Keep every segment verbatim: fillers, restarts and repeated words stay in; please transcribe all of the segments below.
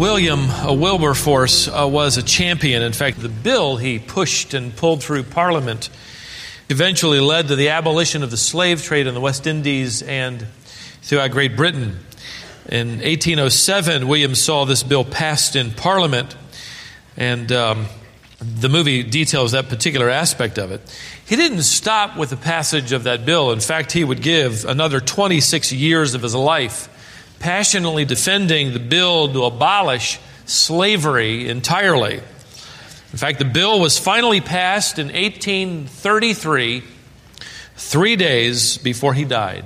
William Wilberforce uh, was a champion. In fact, the bill he pushed and pulled through Parliament eventually led to the abolition of the slave trade in the West Indies and throughout Great Britain. In eighteen oh seven, William saw this bill passed in Parliament, and um, the movie details that particular aspect of it. He didn't stop with the passage of that bill. In fact, he would give another twenty-six years of his life passionately defending the bill to abolish slavery entirely. In fact, the bill was finally passed in eighteen thirty-three, three days before he died.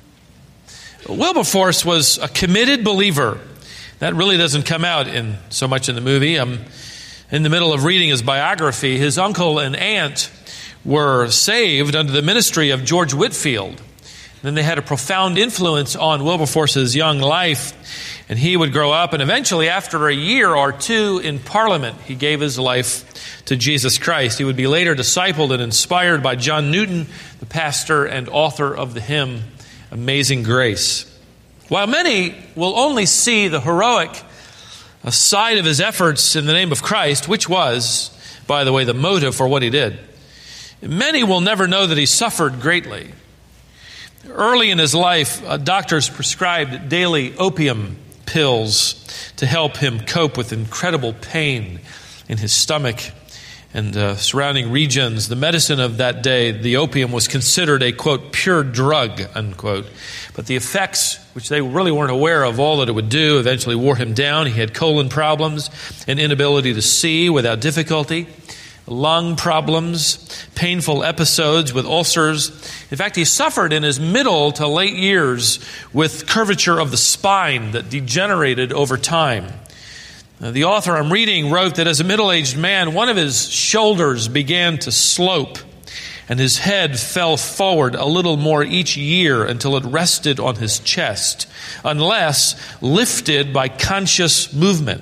Wilberforce was a committed believer. That really doesn't come out in so much in the movie. I'm in the middle of reading his biography. His uncle and aunt were saved under the ministry of George Whitefield. Then they had a profound influence on Wilberforce's young life, and he would grow up, and eventually, after a year or two in Parliament, he gave his life to Jesus Christ. He would be later discipled and inspired by John Newton, the pastor and author of the hymn, Amazing Grace. While many will only see the heroic side of his efforts in the name of Christ, which was, by the way, the motive for what he did, many will never know that he suffered greatly. Early in his life, uh, doctors prescribed daily opium pills to help him cope with incredible pain in his stomach and uh, surrounding regions. The medicine of that day, the opium, was considered a, quote, pure drug, unquote. But the effects, which they really weren't aware of all that it would do, eventually wore him down. He had colon problems, an inability to see without difficulty, lung problems, painful episodes with ulcers. In fact, he suffered in his middle to late years with curvature of the spine that degenerated over time. Now, the author I'm reading wrote that as a middle-aged man, one of his shoulders began to slope, and his head fell forward a little more each year until it rested on his chest, unless lifted by conscious movement.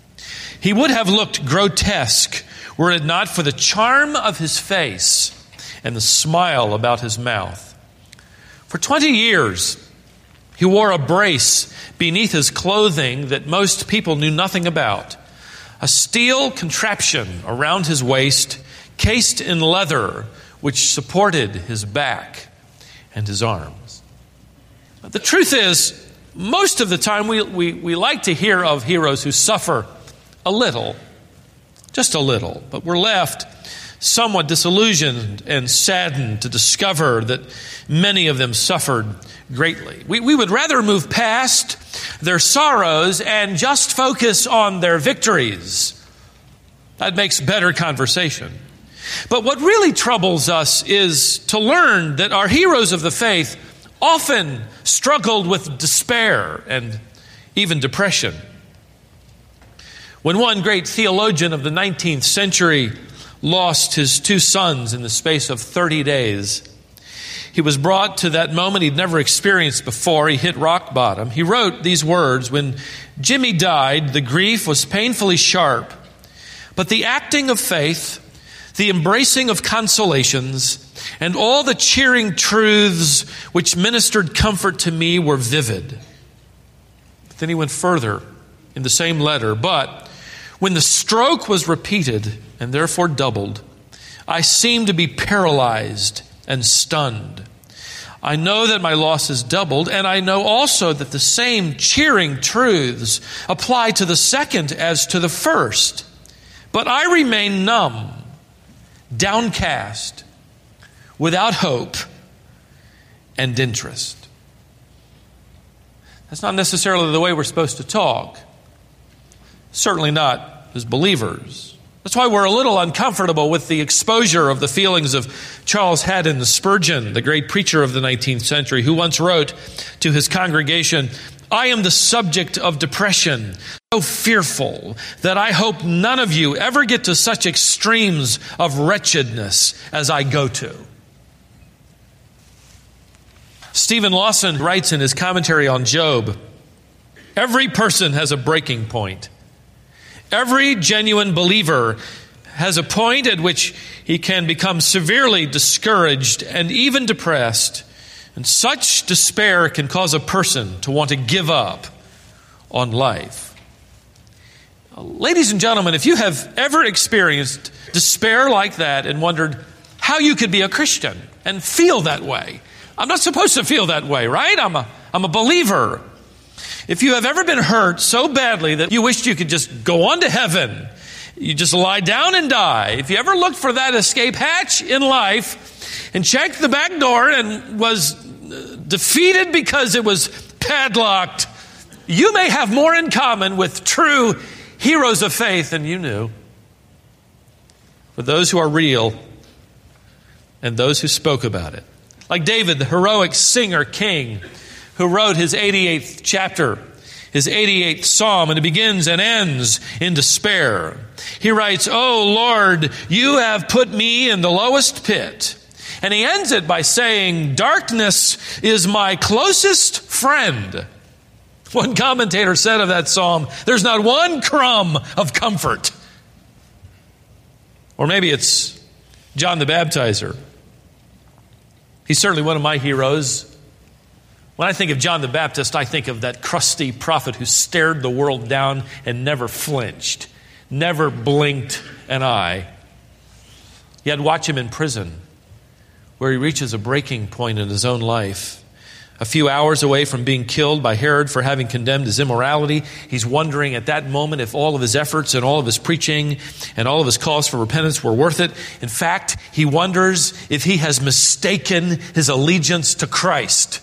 He would have looked grotesque were it not for the charm of his face and the smile about his mouth. For twenty years, he wore a brace beneath his clothing that most people knew nothing about, a steel contraption around his waist, cased in leather, which supported his back and his arms. But the truth is, most of the time we, we, we like to hear of heroes who suffer a little, just a little, but we're left somewhat disillusioned and saddened to discover that many of them suffered greatly. We, we would rather move past their sorrows and just focus on their victories. That makes better conversation. But what really troubles us is to learn that our heroes of the faith often struggled with despair and even depression. When one great theologian of the nineteenth century lost his two sons in the space of thirty days, he was brought to that moment he'd never experienced before. He hit rock bottom. He wrote these words: "When Jimmy died, the grief was painfully sharp, but the acting of faith, the embracing of consolations, and all the cheering truths which ministered comfort to me were vivid." But then he went further in the same letter. "But when the stroke was repeated and therefore doubled, I seemed to be paralyzed and stunned. I know that my loss is doubled, and I know also that the same cheering truths apply to the second as to the first. But I remain numb, downcast, without hope and interest." That's not necessarily the way we're supposed to talk. Certainly not as believers. That's why we're a little uncomfortable with the exposure of the feelings of Charles Haddon Spurgeon, the great preacher of the nineteenth century, who once wrote to his congregation, "I am the subject of depression, so fearful that I hope none of you ever get to such extremes of wretchedness as I go to." Stephen Lawson writes in his commentary on Job, "Every person has a breaking point. Every genuine believer has a point at which he can become severely discouraged and even depressed, and such despair can cause a person to want to give up on life." Ladies and gentlemen, if you have ever experienced despair like that and wondered how you could be a Christian and feel that way, I'm not supposed to feel that way, right? I'm a, I'm a believer. If you have ever been hurt so badly that you wished you could just go on to heaven, you just lie down and die. If you ever looked for that escape hatch in life and checked the back door and was defeated because it was padlocked, you may have more in common with true heroes of faith than you knew. For those who are real and those who spoke about it. Like David, the heroic singer king, who wrote his eighty-eighth chapter, his eighty-eighth psalm, and it begins and ends in despair. He writes, "Oh Lord, you have put me in the lowest pit." And he ends it by saying, "Darkness is my closest friend." One commentator said of that psalm, "There's not one crumb of comfort." Or maybe it's John the Baptizer. He's certainly one of my heroes. When I think of John the Baptist, I think of that crusty prophet who stared the world down and never flinched, never blinked an eye. Yet watch him in prison, where he reaches a breaking point in his own life. A few hours away from being killed by Herod for having condemned his immorality, he's wondering at that moment if all of his efforts and all of his preaching and all of his calls for repentance were worth it. In fact, he wonders if he has mistaken his allegiance to Christ.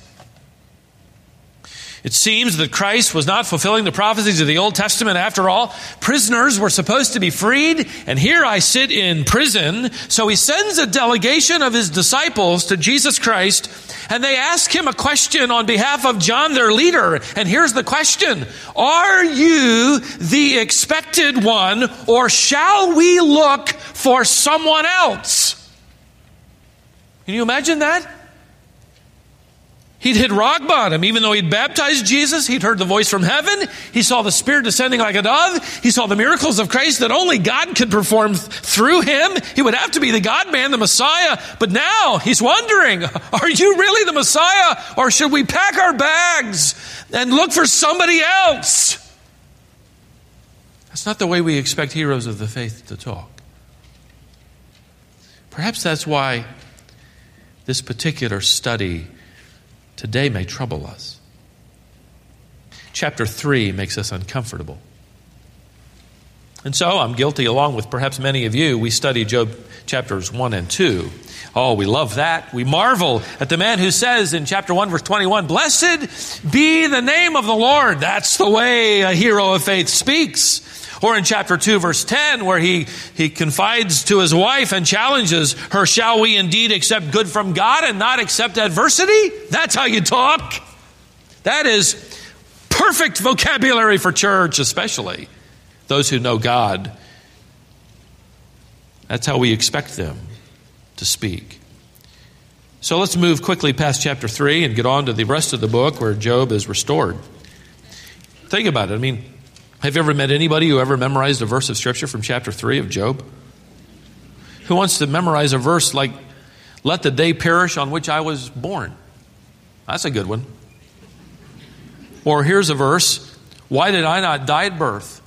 It seems that Christ was not fulfilling the prophecies of the Old Testament after all. Prisoners were supposed to be freed, and here I sit in prison. So he sends a delegation of his disciples to Jesus Christ, and they ask him a question on behalf of John, their leader. And here's the question: are you the expected one, or shall we look for someone else? Can you imagine that? He'd hit rock bottom. Even though he'd baptized Jesus, he'd heard the voice from heaven. He saw the Spirit descending like a dove. He saw the miracles of Christ that only God could perform th- through him. He would have to be the God-man, the Messiah. But now he's wondering, are you really the Messiah? Or should we pack our bags and look for somebody else? That's not the way we expect heroes of the faith to talk. Perhaps that's why this particular study today may trouble us. Chapter three makes us uncomfortable. And so I'm guilty, along with perhaps many of you. We study Job chapters one and two. Oh, we love that. We marvel at the man who says in chapter one, verse twenty-one, "Blessed be the name of the Lord." That's the way a hero of faith speaks. Or in chapter two, verse ten, where he, he confides to his wife and challenges her, "Shall we indeed accept good from God and not accept adversity?" That's how you talk. That is perfect vocabulary for church, especially those who know God. That's how we expect them to speak. So let's move quickly past chapter three and get on to the rest of the book where Job is restored. Think about it. I mean, have you ever met anybody who ever memorized a verse of Scripture from chapter three of Job? Who wants to memorize a verse like, "Let the day perish on which I was born"? That's a good one. Or here's a verse, "Why did I not die at birth?"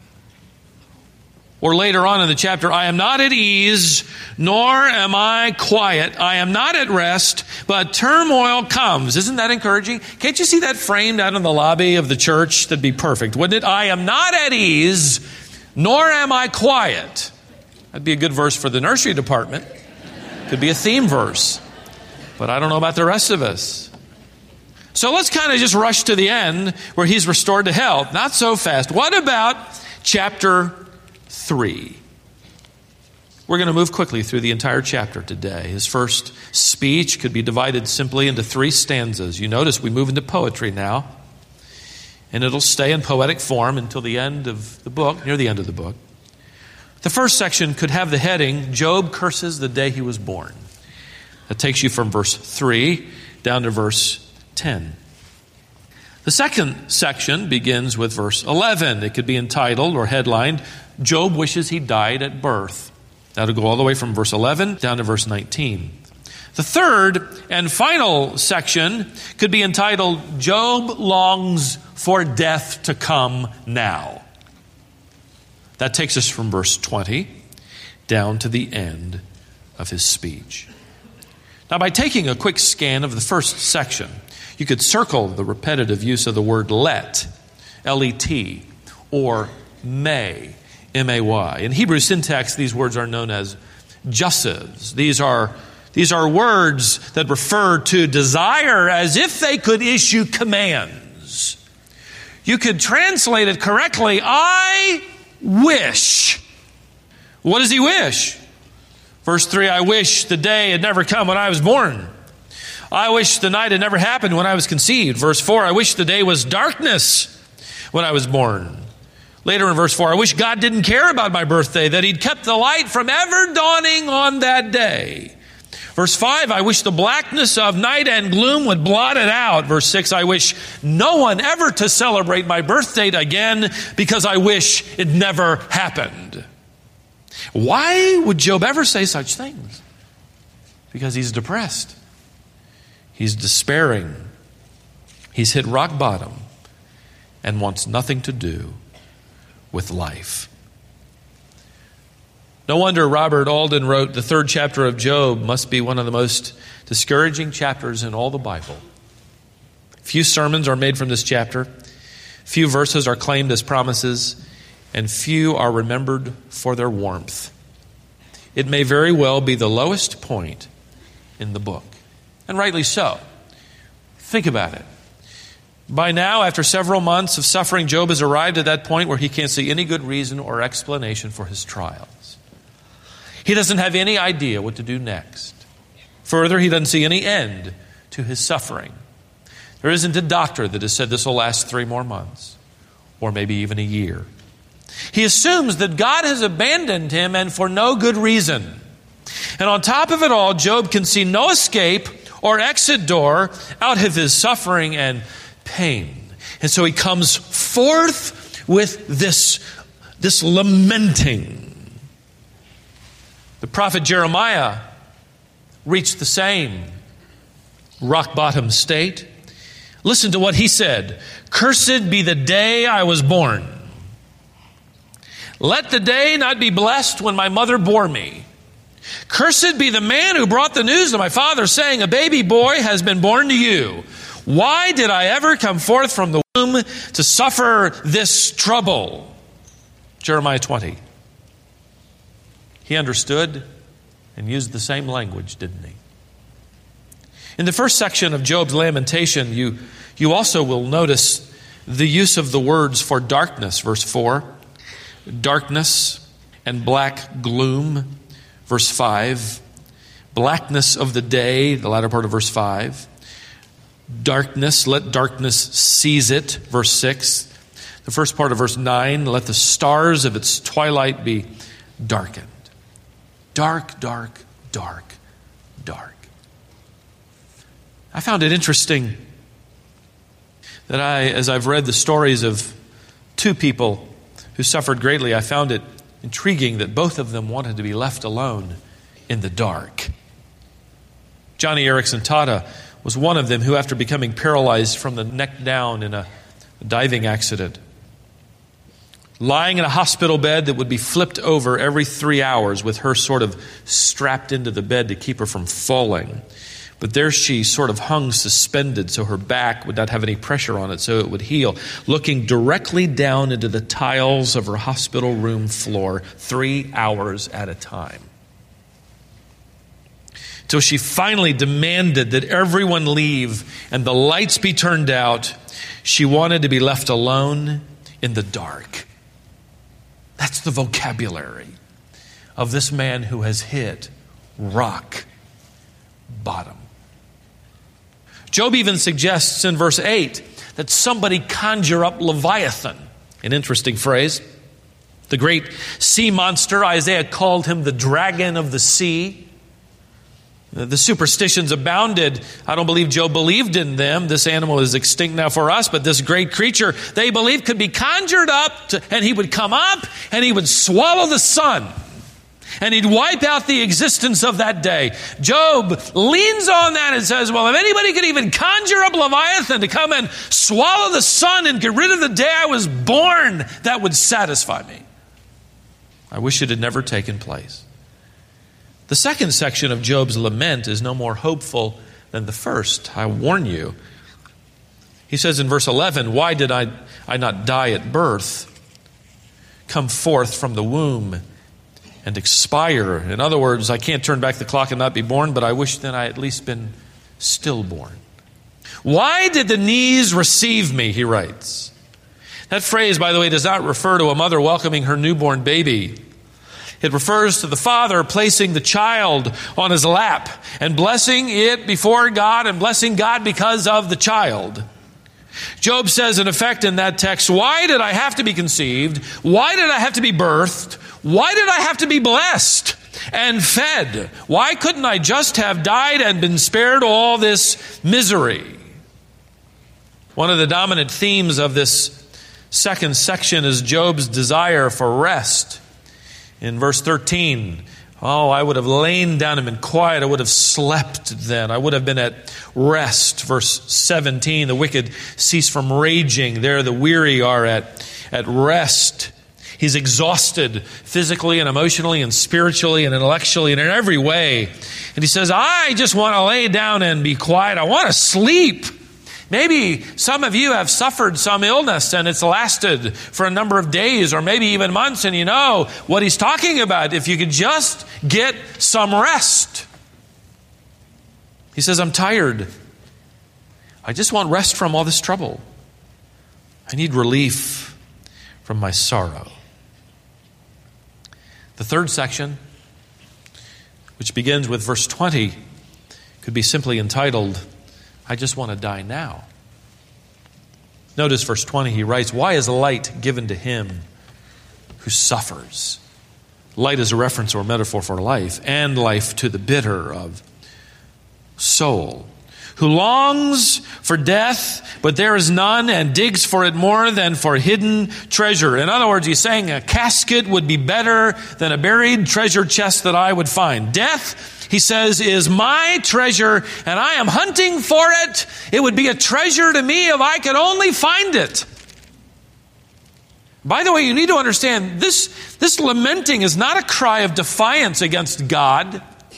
Or later on in the chapter, "I am not at ease, nor am I quiet. I am not at rest, but turmoil comes." Isn't that encouraging? Can't you see that framed out in the lobby of the church? That'd be perfect, wouldn't it? "I am not at ease, nor am I quiet." That'd be a good verse for the nursery department. Could be a theme verse. But I don't know about the rest of us. So let's kind of just rush to the end where he's restored to health. Not so fast. What about chapter three? We're going to move quickly through the entire chapter today. His first speech could be divided simply into three stanzas. You notice we move into poetry now, and it'll stay in poetic form until the end of the book, near the end of the book. The first section could have the heading, "Job curses the day he was born." That takes you from verse three down to verse ten. The second section begins with verse eleven. It could be entitled or headlined, "Job wishes he died at birth." That'll go all the way from verse eleven down to verse nineteen. The third and final section could be entitled, "Job longs for death to come now." That takes us from verse twenty down to the end of his speech. Now, by taking a quick scan of the first section, you could circle the repetitive use of the word let, L E T, or may, M A Y. In Hebrew syntax, these words are known as jussives. These are, these are words that refer to desire as if they could issue commands. You could translate it correctly, I wish. What does he wish? Verse three, I wish the day had never come when I was born. I wish the night had never happened when I was conceived. Verse four, I wish the day was darkness when I was born. Later in verse four, I wish God didn't care about my birthday, that he'd kept the light from ever dawning on that day. Verse five, I wish the blackness of night and gloom would blot it out. Verse six, I wish no one ever to celebrate my birthday again because I wish it never happened. Why would Job ever say such things? Because he's depressed. He's despairing. He's hit rock bottom and wants nothing to do with life. No wonder Robert Alden wrote, the third chapter of Job must be one of the most discouraging chapters in all the Bible. Few sermons are made from this chapter. Few verses are claimed as promises, and few are remembered for their warmth. It may very well be the lowest point in the book, and rightly so. Think about it. By now, after several months of suffering, Job has arrived at that point where he can't see any good reason or explanation for his trials. He doesn't have any idea what to do next. Further, he doesn't see any end to his suffering. There isn't a doctor that has said this will last three more months, or maybe even a year. He assumes that God has abandoned him, and for no good reason. And on top of it all, Job can see no escape or exit door out of his suffering and pain. And so he comes forth with this, this lamenting. The prophet Jeremiah reached the same rock bottom state. Listen to what he said. Cursed be the day I was born. Let the day not be blessed when my mother bore me. Cursed be the man who brought the news to my father, saying, a baby boy has been born to you. Why did I ever come forth from the womb to suffer this trouble? Jeremiah twenty. He understood and used the same language, didn't he? In the first section of Job's lamentation, you, you also will notice the use of the words for darkness, verse four. Darkness and black gloom, verse five. Blackness of the day, the latter part of verse five. Darkness, let darkness seize it, verse six. The first part of verse nine, let the stars of its twilight be darkened. Dark, dark, dark, dark. I found it interesting that I, as I've read the stories of two people who suffered greatly, I found it intriguing that both of them wanted to be left alone in the dark. Johnny Erickson Tata was one of them who, after becoming paralyzed from the neck down in a diving accident, lying in a hospital bed that would be flipped over every three hours with her sort of strapped into the bed to keep her from falling. But there she sort of hung suspended so her back would not have any pressure on it so it would heal, looking directly down into the tiles of her hospital room floor three hours at a time. Till she finally demanded that everyone leave and the lights be turned out. She wanted to be left alone in the dark. That's the vocabulary of this man who has hit rock bottom. Job even suggests in verse eight that somebody conjure up Leviathan. An interesting phrase. The great sea monster, Isaiah called him the dragon of the sea. The superstitions abounded. I don't believe Job believed in them. This animal is extinct now for us, but this great creature they believed could be conjured up to, and he would come up and he would swallow the sun. And he'd wipe out the existence of that day. Job leans on that and says, well, if anybody could even conjure up Leviathan to come and swallow the sun and get rid of the day I was born, that would satisfy me. I wish it had never taken place. The second section of Job's lament is no more hopeful than the first. I warn you. He says in verse eleven, why did I, I not die at birth, come forth from the womb and expire? In other words, I can't turn back the clock and not be born, but I wish then I had at least been stillborn. Why did the knees receive me, he writes. That phrase, by the way, does not refer to a mother welcoming her newborn baby. It refers to the father placing the child on his lap and blessing it before God and blessing God because of the child. Job says, in effect, in that text, why did I have to be conceived? Why did I have to be birthed? Why did I have to be blessed and fed? Why couldn't I just have died and been spared all this misery? One of the dominant themes of this second section is Job's desire for rest. In verse thirteen, oh, I would have lain down and been quiet. I would have slept then. I would have been at rest. Verse seventeen, the wicked cease from raging. There the weary are at, at rest. He's exhausted physically and emotionally and spiritually and intellectually and in every way. And he says, I just want to lay down and be quiet. I want to sleep. Maybe some of you have suffered some illness and it's lasted for a number of days or maybe even months, and you know what he's talking about. If you could just get some rest. He says, I'm tired. I just want rest from all this trouble. I need relief from my sorrow. The third section, which begins with verse twenty, could be simply entitled, I just want to die now. Notice verse twenty, he writes, why is light given to him who suffers? Light is a reference or a metaphor for life, and life to the bitter of soul, who longs for death, but there is none, and digs for it more than for hidden treasure. In other words, he's saying a casket would be better than a buried treasure chest that I would find. Death, he says, is my treasure, and I am hunting for it. It would be a treasure to me if I could only find it. By the way, you need to understand, this, this lamenting is not a cry of defiance against God.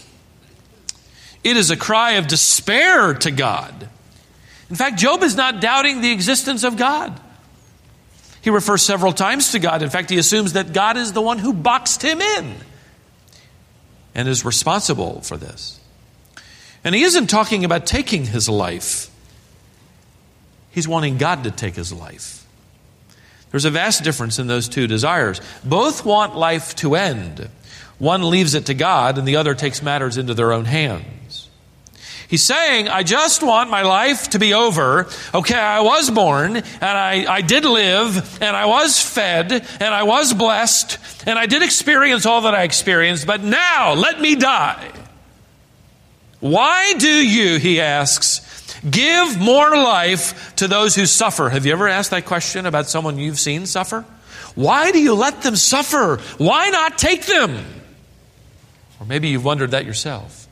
It is a cry of despair to God. In fact, Job is not doubting the existence of God. He refers several times to God. In fact, he assumes that God is the one who boxed him in and is responsible for this. And he isn't talking about taking his life. He's wanting God to take his life. There's a vast difference in those two desires. Both want life to end. One leaves it to God, and the other takes matters into their own hands. He's saying, I just want my life to be over. Okay, I was born, and I, I did live, and I was fed, and I was blessed, and I did experience all that I experienced, but now let me die. Why do you, he asks, give more life to those who suffer? Have you ever asked that question about someone you've seen suffer? Why do you let them suffer? Why not take them? Or maybe you've wondered that yourself.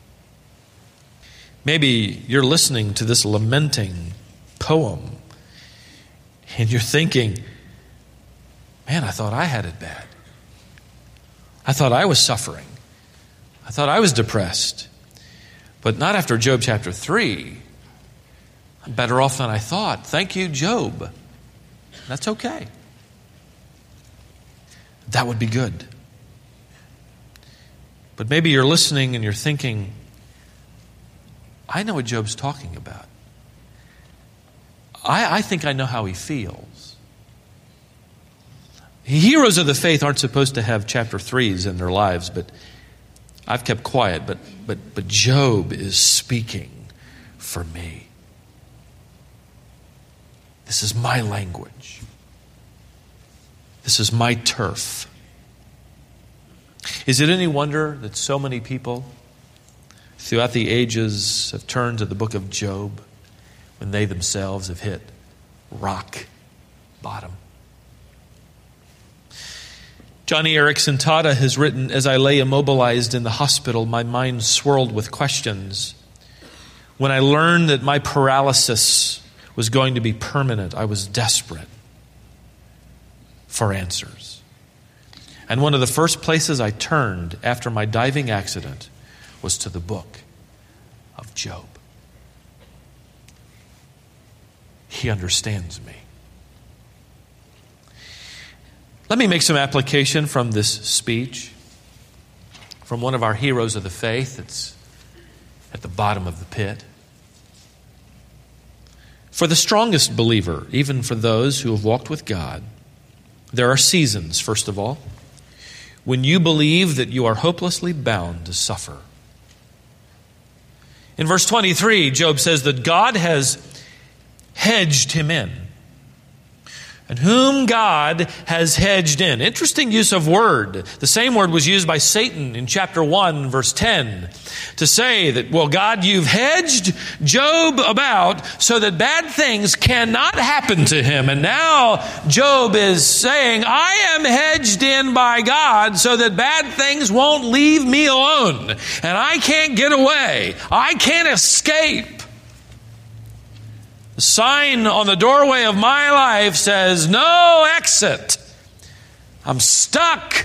Maybe you're listening to this lamenting poem and you're thinking, man, I thought I had it bad. I thought I was suffering. I thought I was depressed. But not after Job chapter three. I'm better off than I thought. Thank you, Job. That's okay. That would be good. But maybe you're listening and you're thinking, I know what Job's talking about. I, I think I know how he feels. Heroes of the faith aren't supposed to have chapter threes in their lives, but I've kept quiet. But but but Job is speaking for me. This is my language. This is my turf. Is it any wonder that so many people throughout the ages have turned to the book of Job when they themselves have hit rock bottom? Johnny Erickson Tada has written, as I lay immobilized in the hospital, my mind swirled with questions. When I learned that my paralysis was going to be permanent, I was desperate for answers. And one of the first places I turned after my diving accident was to the book of Job. He understands me. Let me make some application from this speech from one of our heroes of the faith that's at the bottom of the pit. For the strongest believer, even for those who have walked with God, there are seasons, first of all, when you believe that you are hopelessly bound to suffer. In verse twenty-three, Job says that God has hedged him in. And whom God has hedged in. Interesting use of word. The same word was used by Satan in chapter one, verse ten, to say that, well, God, you've hedged Job about so that bad things cannot happen to him. And now Job is saying, I am hedged in by God so that bad things won't leave me alone. And I can't get away. I can't escape. The sign on the doorway of my life says, no exit. I'm stuck.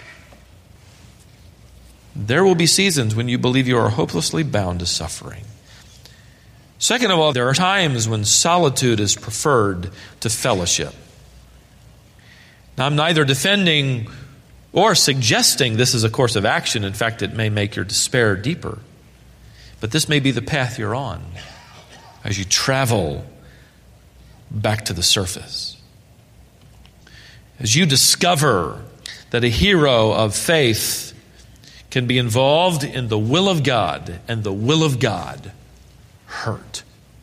There will be seasons when you believe you are hopelessly bound to suffering. Second of all, there are times when solitude is preferred to fellowship. Now, I'm neither defending or suggesting this is a course of action. In fact, it may make your despair deeper. But this may be the path you're on as you travel back to the surface. As you discover that a hero of faith can be involved in the will of God, and the will of God hurt.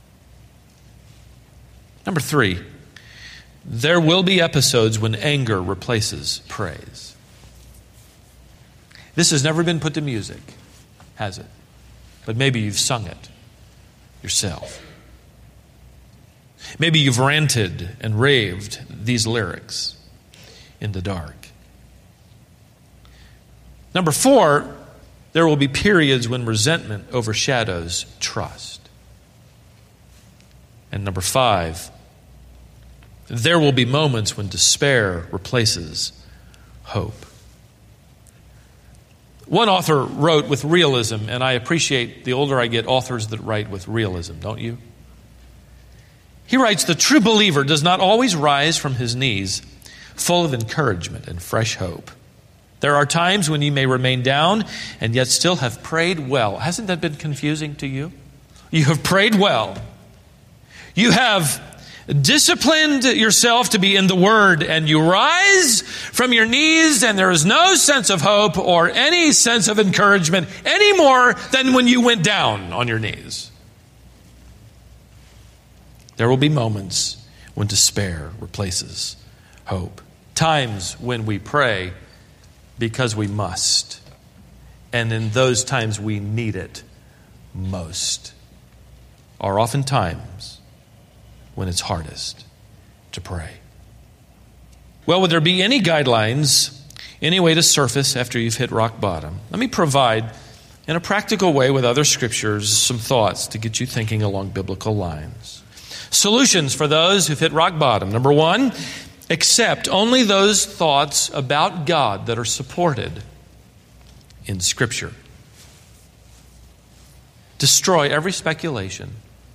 Number three, there will be episodes when anger replaces praise. This has never been put to music, has it? But maybe you've sung it yourself. Maybe you've ranted and raved these lyrics in the dark. Number four, there will be periods when resentment overshadows trust. And number five, there will be moments when despair replaces hope. One author wrote with realism, and I appreciate the older I get, authors that write with realism, don't you? He writes, the true believer does not always rise from his knees full of encouragement and fresh hope. There are times when you may remain down and yet still have prayed well. Hasn't that been confusing to you? You have prayed well. You have disciplined yourself to be in the Word, and you rise from your knees and there is no sense of hope or any sense of encouragement any more than when you went down on your knees. There will be moments when despair replaces hope. Times when we pray because we must. And in those times we need it most. Are often times when it's hardest to pray. Well, would there be any guidelines, any way to surface after you've hit rock bottom? Let me provide, in a practical way with other scriptures, some thoughts to get you thinking along biblical lines. Solutions for those who've hit rock bottom. Number one, accept only those thoughts about God that are supported in Scripture. Destroy every speculation,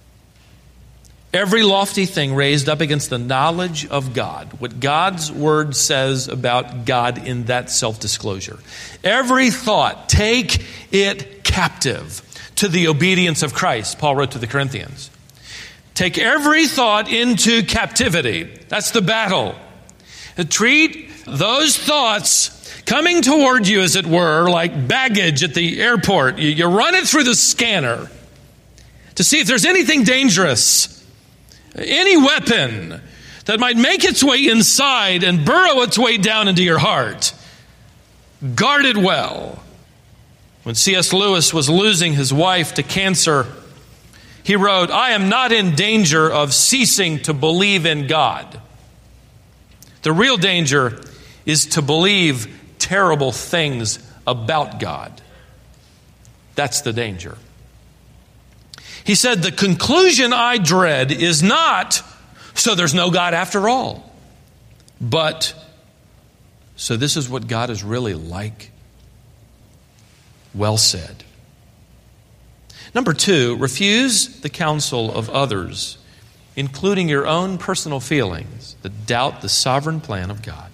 every lofty thing raised up against the knowledge of God, what God's Word says about God in that self-disclosure. Every thought, take it captive to the obedience of Christ, Paul wrote to the Corinthians. Take every thought into captivity. That's the battle. Treat those thoughts coming toward you, as it were, like baggage at the airport. You, you run it through the scanner to see if there's anything dangerous, any weapon that might make its way inside and burrow its way down into your heart. Guard it well. When C S Lewis was losing his wife to cancer, he wrote, I am not in danger of ceasing to believe in God. The real danger is to believe terrible things about God. That's the danger. He said, the conclusion I dread is not, so there's no God after all, but So this is what God is really like. Well said. Number two, refuse the counsel of others, including your own personal feelings, that doubt the sovereign plan of God.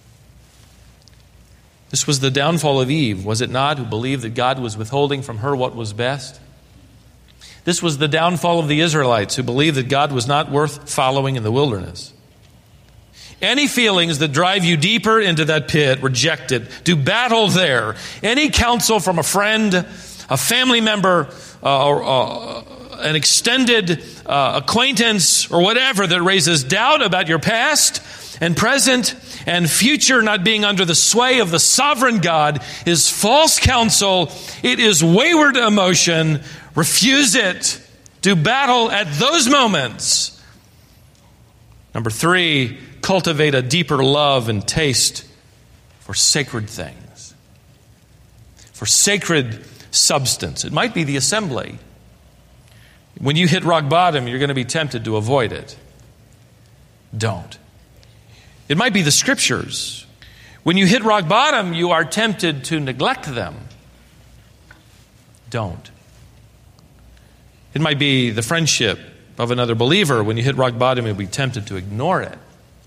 This was the downfall of Eve, was it not, who believed that God was withholding from her what was best? This was the downfall of the Israelites, who believed that God was not worth following in the wilderness. Any feelings that drive you deeper into that pit, reject it. Do battle there. Any counsel from a friend, a family member, uh, or, uh, an extended uh, acquaintance, or whatever that raises doubt about your past and present and future not being under the sway of the sovereign God is false counsel. It is wayward emotion. Refuse it. Do battle at those moments. Number three, cultivate a deeper love and taste for sacred things, for sacred substance. It might be the assembly. When you hit rock bottom, you're going to be tempted to avoid it. Don't. It might be the scriptures. When you hit rock bottom, you are tempted to neglect them. Don't. It might be the friendship of another believer. When you hit rock bottom, you'll be tempted to ignore it.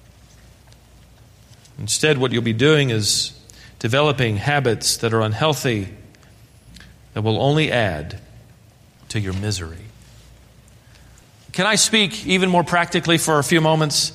Instead, what you'll be doing is developing habits that are unhealthy, that will only add to your misery. Can I speak even more practically for a few moments?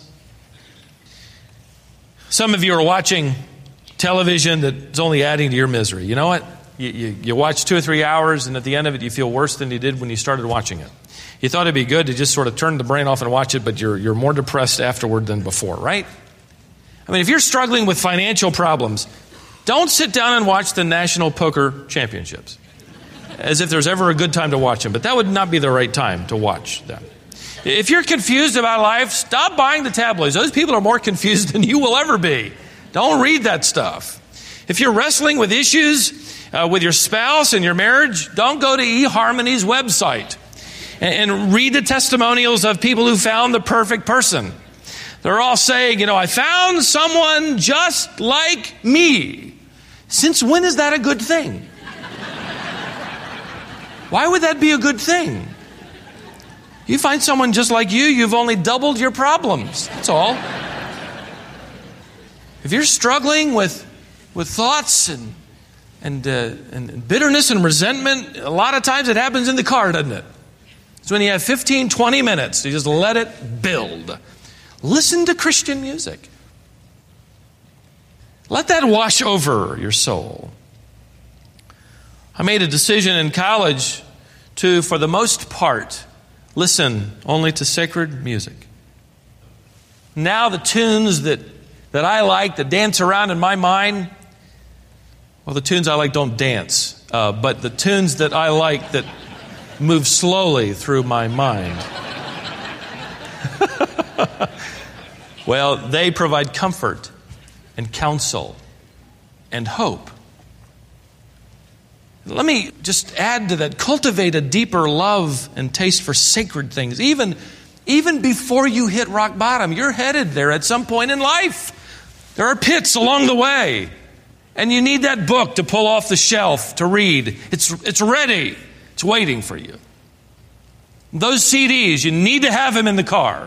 Some of you are watching television that's only adding to your misery. You know what? You, you, you watch two or three hours, and at the end of it, you feel worse than you did when you started watching it. You thought it'd be good to just sort of turn the brain off and watch it, but you're you're more depressed afterward than before, right? I mean, if you're struggling with financial problems, don't sit down and watch the National Poker Championships as if there's ever a good time to watch them. But that would not be the right time to watch them. If you're confused about life, stop buying the tabloids. Those people are more confused than you will ever be. Don't read that stuff. If you're wrestling with issues uh, with your spouse and your marriage, don't go to eHarmony's website and, and read the testimonials of people who found the perfect person. They're all saying, you know, I found someone just like me. Since when is that a good thing? Why would that be a good thing? You find someone just like you, you've only doubled your problems. That's all. If you're struggling with with thoughts and and, uh, and bitterness and resentment, a lot of times it happens in the car, doesn't it? It's when you have fifteen, twenty minutes, you just let it build. Listen to Christian music. Let that wash over your soul. I made a decision in college to, for the most part, listen only to sacred music. Now the tunes that, that I like, that dance around in my mind, well, the tunes I like don't dance, uh, but the tunes that I like that move slowly through my mind, well, they provide comfort and counsel and hope. Let me just add to that. Cultivate a deeper love and taste for sacred things. Even, even before you hit rock bottom, you're headed there at some point in life. There are pits along the way. And you need that book to pull off the shelf to read. It's, it's ready. It's waiting for you. Those C Ds, you need to have them in the car.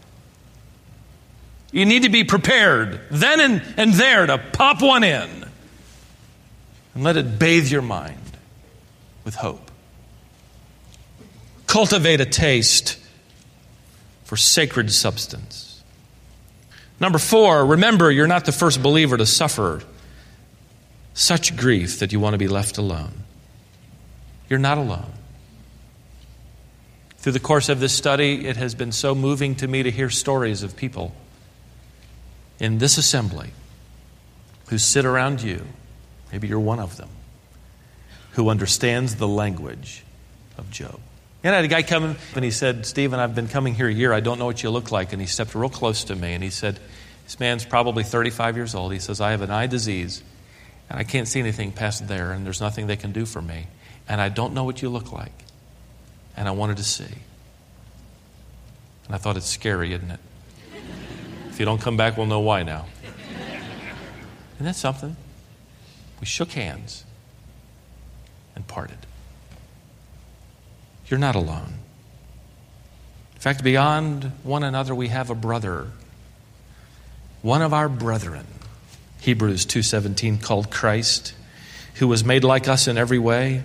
You need to be prepared then and, and there to pop one in and let it bathe your mind with hope. Cultivate a taste for sacred substance. Number four, remember you're not the first believer to suffer such grief that you want to be left alone. You're not alone. Through the course of this study, it has been so moving to me to hear stories of people in this assembly who sit around you, maybe you're one of them, who understands the language of Job. And I had a guy come in and he said, Stephen, I've been coming here a year. I don't know what you look like. And he stepped real close to me and he said, this man's probably thirty-five years old. He says, I have an eye disease and I can't see anything past there and there's nothing they can do for me. And I don't know what you look like. And I wanted to see. And I thought, it's scary, isn't it? If you don't come back, we'll know why now. Isn't that something? We shook hands and parted. You're not alone. In fact, beyond one another, we have a brother. One of our brethren, Hebrews two seventeen, called Christ, who was made like us in every way.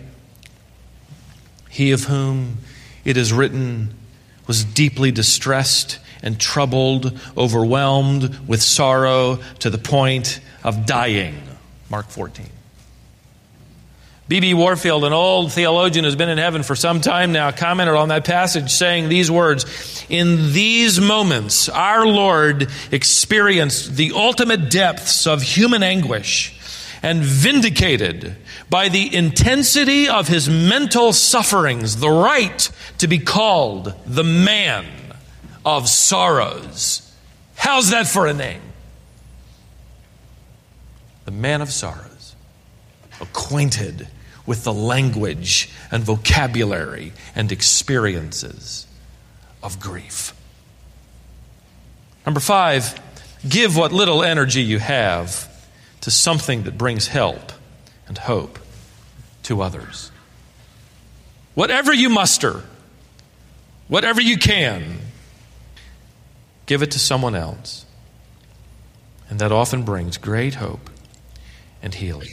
He of whom it is written was deeply distressed and troubled, overwhelmed with sorrow to the point of dying. Mark fourteen. B B Warfield, an old theologian who's been in heaven for some time now, commented on that passage saying these words: in these moments, our Lord experienced the ultimate depths of human anguish and vindicated by the intensity of his mental sufferings the right to be called the man of sorrows. How's that for a name? The man of sorrows, acquainted with the language and vocabulary and experiences of grief. Number five, give what little energy you have to something that brings help and hope to others. Whatever you muster, whatever you can, give it to someone else. And that often brings great hope and healing.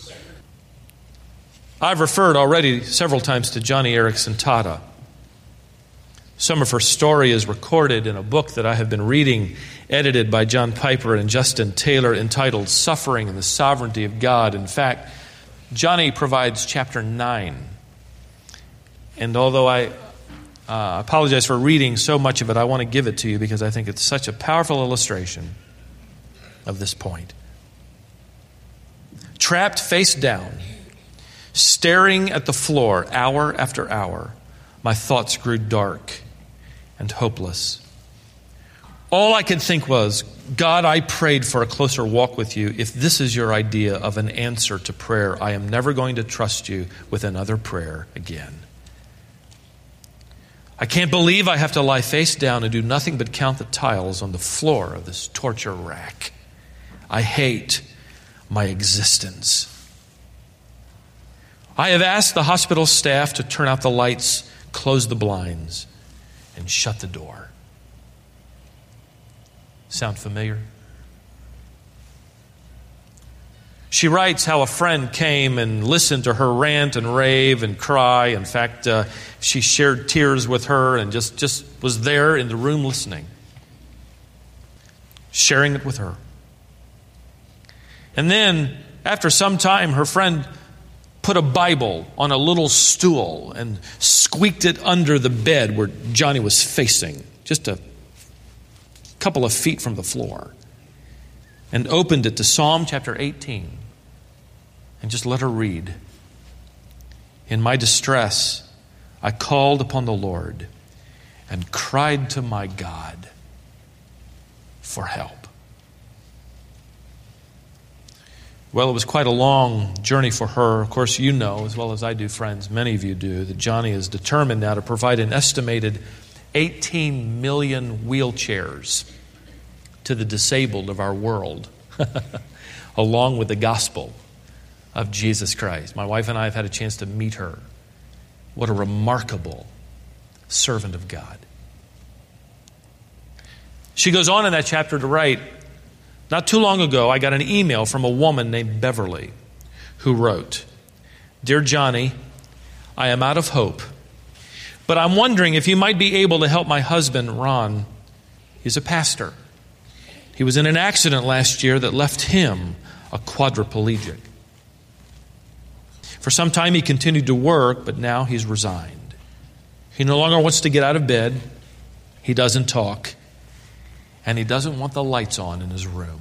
I've referred already several times to Joni Eareckson Tada. Some of her story is recorded in a book that I have been reading, edited by John Piper and Justin Taylor, entitled Suffering and the Sovereignty of God. In fact, Joni provides chapter nine. And although I uh, apologize for reading so much of it, I want to give it to you because I think it's such a powerful illustration of this point. Trapped face down, staring at the floor hour after hour, my thoughts grew dark and hopeless. All I could think was, God, I prayed for a closer walk with you. If this is your idea of an answer to prayer, I am never going to trust you with another prayer again. I can't believe I have to lie face down and do nothing but count the tiles on the floor of this torture rack. I hate my existence. I have asked the hospital staff to turn out the lights, close the blinds, and shut the door. Sound familiar? She writes how a friend came and listened to her rant and rave and cry. In fact, uh, she shared tears with her and just, just was there in the room listening, sharing it with her. And then, after some time, her friend put a Bible on a little stool and squeaked it under the bed where Joni was facing, just a couple of feet from the floor, and opened it to Psalm chapter eighteen and just let her read. In my distress, I called upon the Lord and cried to my God for help. Well, it was quite a long journey for her. Of course, you know, as well as I do, friends, many of you do, that Joni is determined now to provide an estimated eighteen million wheelchairs to the disabled of our world, along with the gospel of Jesus Christ. My wife and I have had a chance to meet her. What a remarkable servant of God. She goes on in that chapter to write, not too long ago, I got an email from a woman named Beverly who wrote, Dear Joni, I am out of hope, but I'm wondering if you might be able to help my husband, Ron. He's a pastor. He was in an accident last year that left him a quadriplegic. For some time he continued to work, but now he's resigned. He no longer wants to get out of bed. He doesn't talk. And he doesn't want the lights on in his room.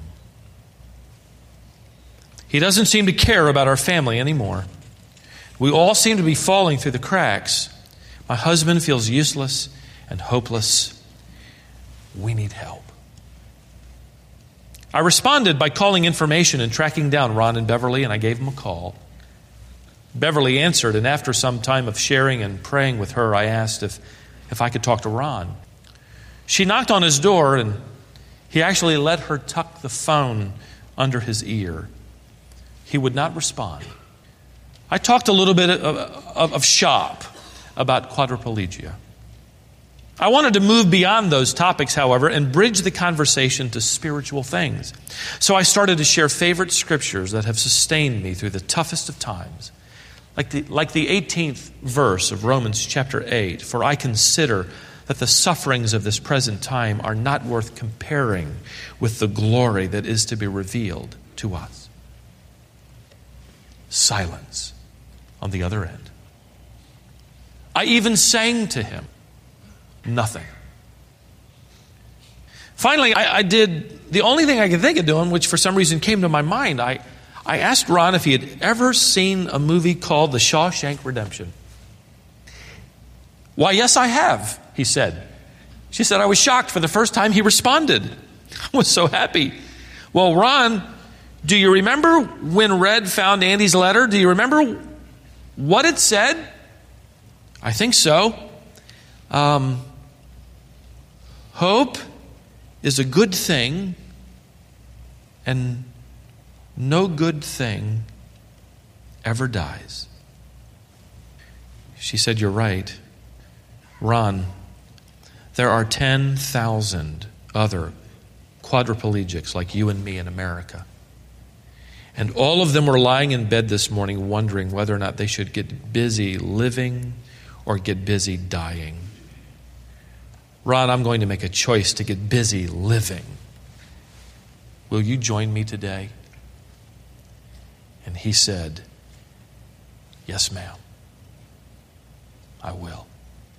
He doesn't seem to care about our family anymore. We all seem to be falling through the cracks. My husband feels useless and hopeless. We need help. I responded by calling information and tracking down Ron and Beverly, and I gave them a call. Beverly answered, and after some time of sharing and praying with her, I asked if, if I could talk to Ron. She knocked on his door, and he actually let her tuck the phone under his ear he would not respond. I talked a little bit of, of, of shop about quadriplegia. I wanted to move beyond those topics, however, and bridge the conversation to spiritual things. So I started to share favorite scriptures that have sustained me through the toughest of times. Like the, like the eighteenth verse of Romans chapter eight, for I consider that the sufferings of this present time are not worth comparing with the glory that is to be revealed to us. Silence on the other end. I even sang to him. Nothing. Finally, I, I did the only thing I could think of doing, which for some reason came to my mind. I, I asked Ron if he had ever seen a movie called The Shawshank Redemption. Why, yes, I have, he said. She said, I was shocked for the first time he responded. I was so happy. Well, Ron, do you remember when Red found Andy's letter? Do you remember what it said? I think so. Um, hope is a good thing, and no good thing ever dies. She said, you're right. Ron, there are ten thousand other quadriplegics like you and me in America. And all of them were lying in bed this morning wondering whether or not they should get busy living or get busy dying. Ron, I'm going to make a choice to get busy living. Will you join me today? And he said, yes, ma'am, I will.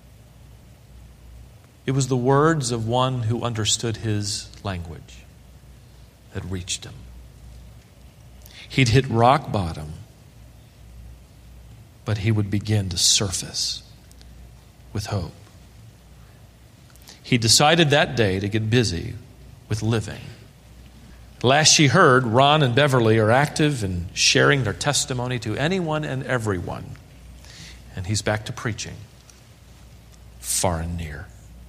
It was the words of one who understood his language that reached him. He'd hit rock bottom, but he would begin to surface with hope. He decided that day to get busy with living. Last she heard, Ron and Beverly are active in sharing their testimony to anyone and everyone. And he's back to preaching, far and near.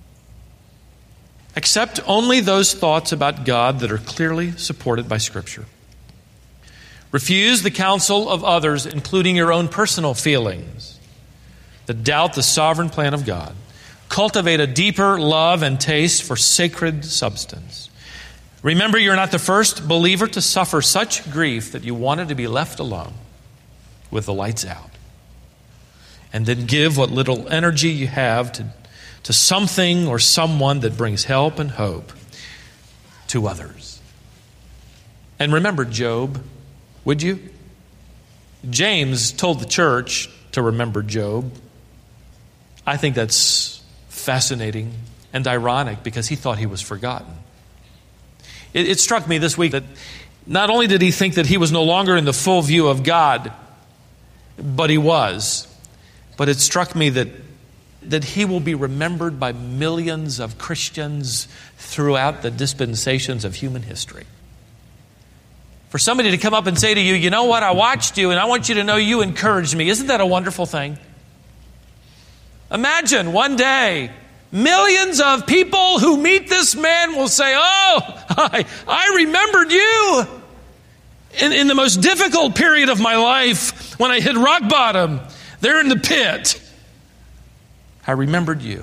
Accept only those thoughts about God that are clearly supported by Scripture. Refuse the counsel of others, including your own personal feelings, that doubt the sovereign plan of God. Cultivate a deeper love and taste for sacred substance. Remember, you're not the first believer to suffer such grief that you wanted to be left alone with the lights out. And then give what little energy you have to, to something or someone that brings help and hope to others. And remember Job, would you? James told the church to remember Job. I think that's fascinating and ironic because he thought he was forgotten. It, it struck me this week that not only did he think that he was no longer in the full view of God, but he was. But it struck me that, that he will be remembered by millions of Christians throughout the dispensations of human history. For somebody to come up and say to you, you know what, I watched you and I want you to know you encouraged me. Isn't that a wonderful thing? Imagine one day, millions of people who meet this man will say, oh, I, I remembered you in, in the most difficult period of my life when I hit rock bottom there in the pit. I remembered you.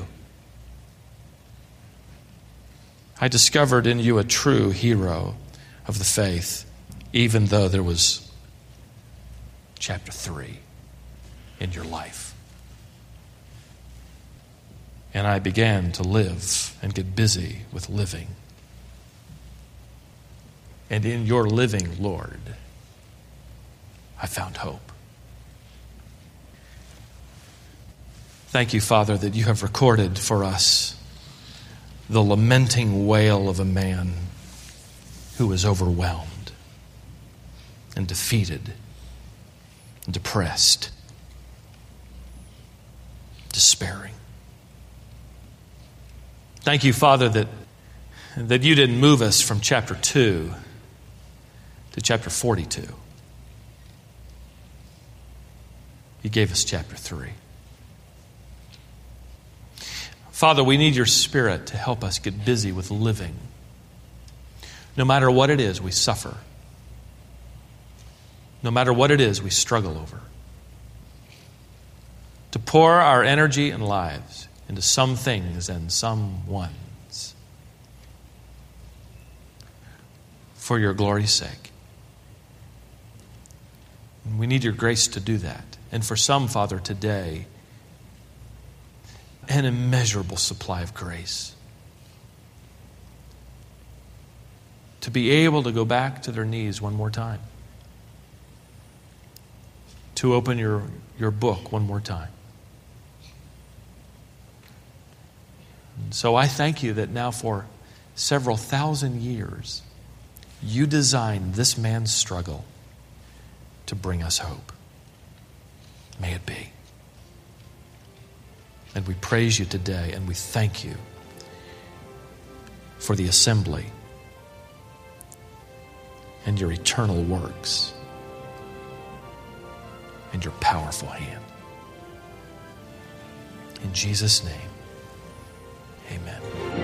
I discovered in you a true hero of the faith, even though there was chapter three in your life. And I began to live and get busy with living. And in your living, Lord, I found hope. Thank you, Father, that you have recorded for us the lamenting wail of a man who is overwhelmed and defeated and depressed, despairing. Thank you, Father, that, that you didn't move us from chapter two to chapter forty-two. You gave us chapter three. Father, we need your Spirit to help us get busy with living. No matter what it is we suffer. no matter what it is we struggle over, to pour our energy and lives into some things and some ones for your glory's sake. And we need your grace to do that. And for some, Father, today, an immeasurable supply of grace to be able to go back to their knees one more time, to open your, your book one more time. And so I thank you that now for several thousand years, you designed this man's struggle to bring us hope. May it be. And we praise you today, and we thank you for the assembly and your eternal works and your powerful hand. In Jesus' name, amen.